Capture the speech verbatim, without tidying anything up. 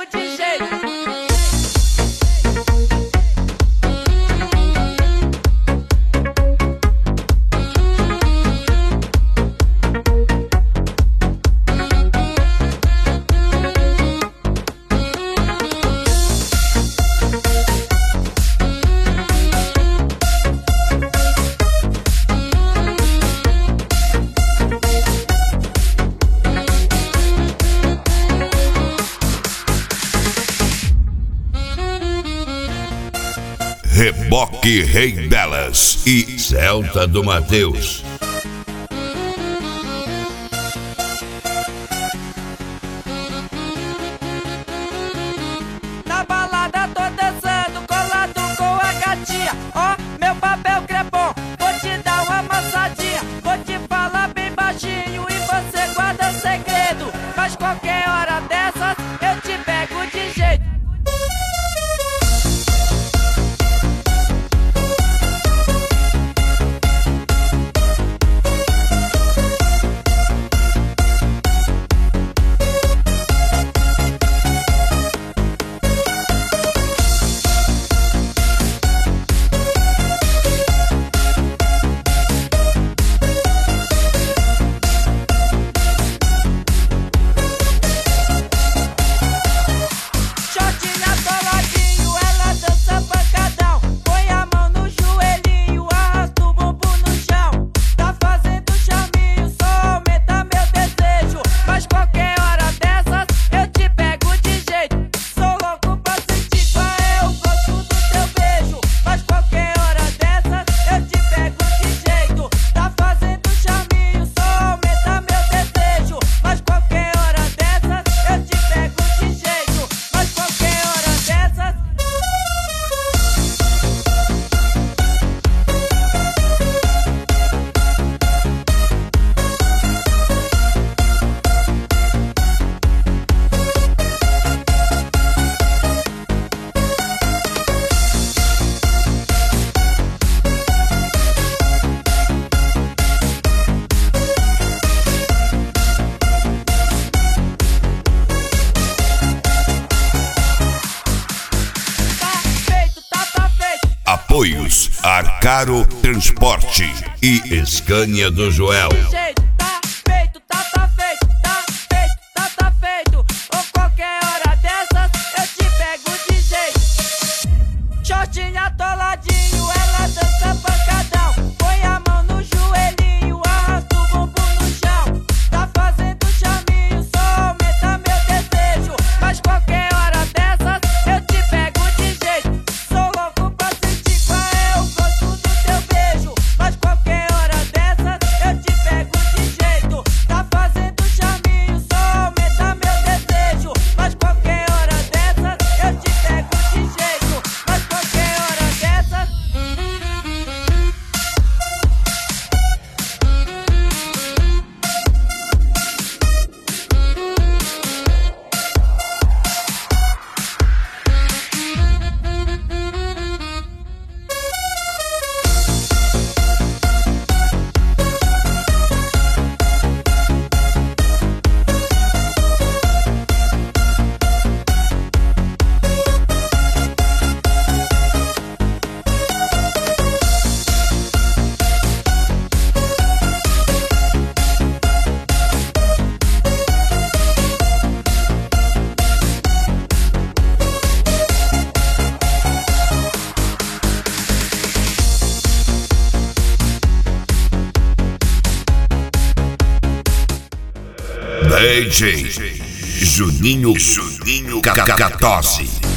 de jeito. Reboque Rei Delas e Celta do Mateus. Na balada tô dançando, colado com a gatinha. Ó, meu papel crepom, vou te dar uma amassadinha. Vou te falar bem baixinho e você guarda segredo. Mas qualquer hora dessas eu te pego de jeito. Apoios Arcaro Transporte e Scania do Joel. Tá feito, tá, tá feito, tá feito, tá, tá feito. Ou qualquer hora dessas eu te pego de jeito. Shortinho atoladinho, ela dança pancadão. Põe a mão no joelhinho, arrasta o bumbum no chão. Tá fazendo charminho, só aumenta meu desejo. Mas qualquer hora dessas eu te pego de jeito. Sou louco pra sentir qual é o gosto do teu beijo. Mas qualquer hora dessas eu te pego de jeito. Tá fazendo charminho, só aumenta meu desejo. Mas qualquer hora dessas eu te pego de jeito. Mas qualquer hora dessas. D J Juninho Juninho Cacatosse.